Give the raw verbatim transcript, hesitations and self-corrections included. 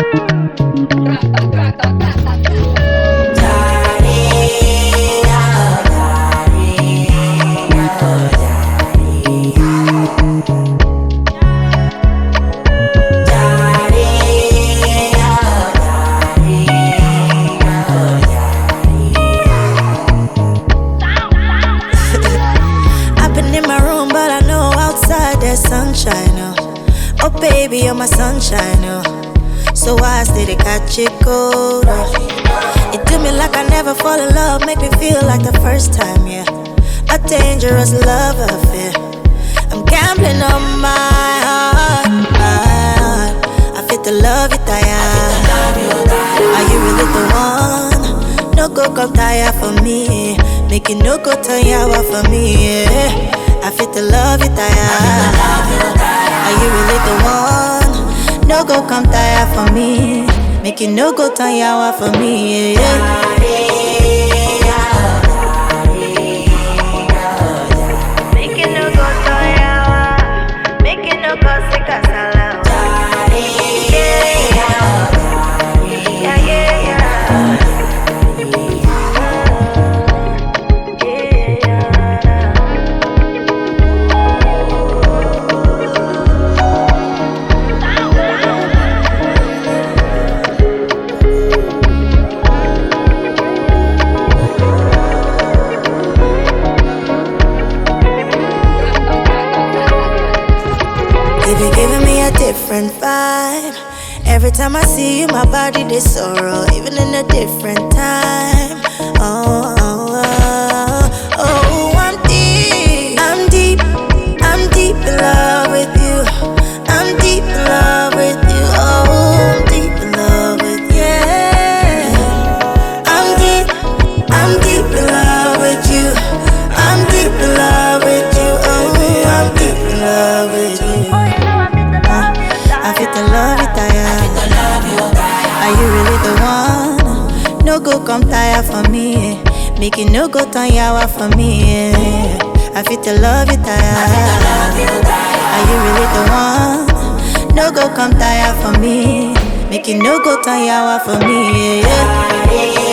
Sunshine, oh. Oh baby, you're my sunshine, oh. So I stay to catch it cold, oh. You do me like I never fall in love, make me feel like the first time, yeah. A dangerous love affair. I'm gambling on my heart, my heart. I feel the love it, I am. Are you really the one? No go come tire for me, make it no go turn yawa for me, yeah. I feel the love it, I am. Are you really the one? No go come tire for me, make it no go turn yawa for me, yeah. Make it no go turn yawa, make it no go sick as a love. Yeah, yeah, yeah, yeah. You're giving me a different vibe. Every time I see you, my body this sorrow, even in a different time. Oh, oh, oh, oh, I'm deep, I'm deep, I'm deep in love with you. I'm deep in love with you. Oh, I'm deep in love with you. Yeah. I'm deep, I'm deep in love with you. I'm deep in love with you. Oh, I'm deep in love with you. I feel the love it, I am. Are you really the one? No go come tire for me, make it no go turn yawa for me, yeah. I feel the love it, I am. Are you really the one? No go come tire for me, make it no go turn yawa for me, yeah.